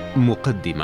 مقدمة.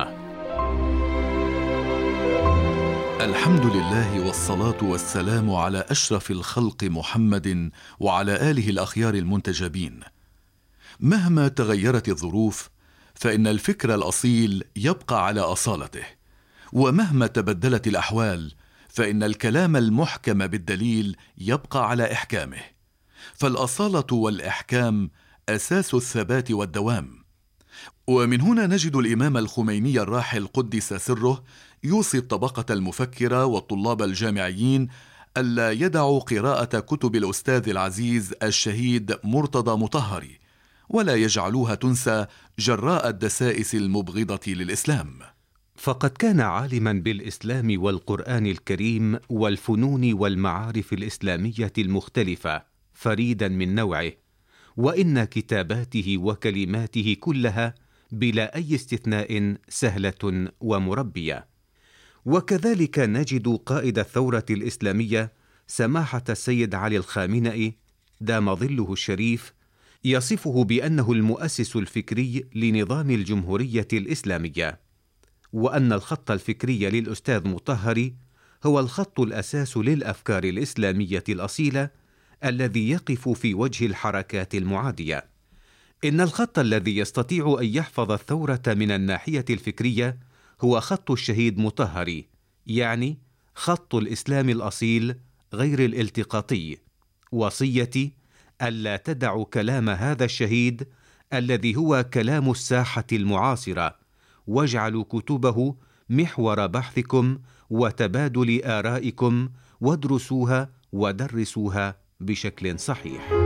الحمد لله والصلاة والسلام على أشرف الخلق محمد وعلى آله الأخيار المنتجبين. مهما تغيرت الظروف فإن الفكر الأصيل يبقى على أصالته، ومهما تبدلت الأحوال فإن الكلام المحكم بالدليل يبقى على إحكامه، فالأصالة والإحكام أساس الثبات والدوام. ومن هنا نجد الإمام الخميني الراحل قدس سره يوصي الطبقة المفكرة والطلاب الجامعيين ألا يدعوا قراءة كتب الأستاذ العزيز الشهيد مرتضى مطهري، ولا يجعلوها تنسى جراء الدسائس المبغضة للإسلام. فقد كان عالما بالإسلام والقرآن الكريم والفنون والمعارف الإسلامية المختلفة، فريدا من نوعه، وإن كتاباته وكلماته كلها بلا أي استثناء سهلة ومربية. وكذلك نجد قائد الثورة الإسلامية سماحة السيد علي الخامنئي دام ظله الشريف يصفه بأنه المؤسس الفكري لنظام الجمهورية الإسلامية، وأن الخط الفكري للأستاذ مطهري هو الخط الأساس للأفكار الإسلامية الأصيلة الذي يقف في وجه الحركات المعادية. إن الخط الذي يستطيع أن يحفظ الثورة من الناحية الفكرية هو خط الشهيد مطهري، يعني خط الإسلام الأصيل غير الالتقاطي. وصيتي ألا تدعوا كلام هذا الشهيد الذي هو كلام الساحة المعاصرة، واجعلوا كتبه محور بحثكم وتبادل آرائكم، وادرسوها ودرسوها بشكل صحيح.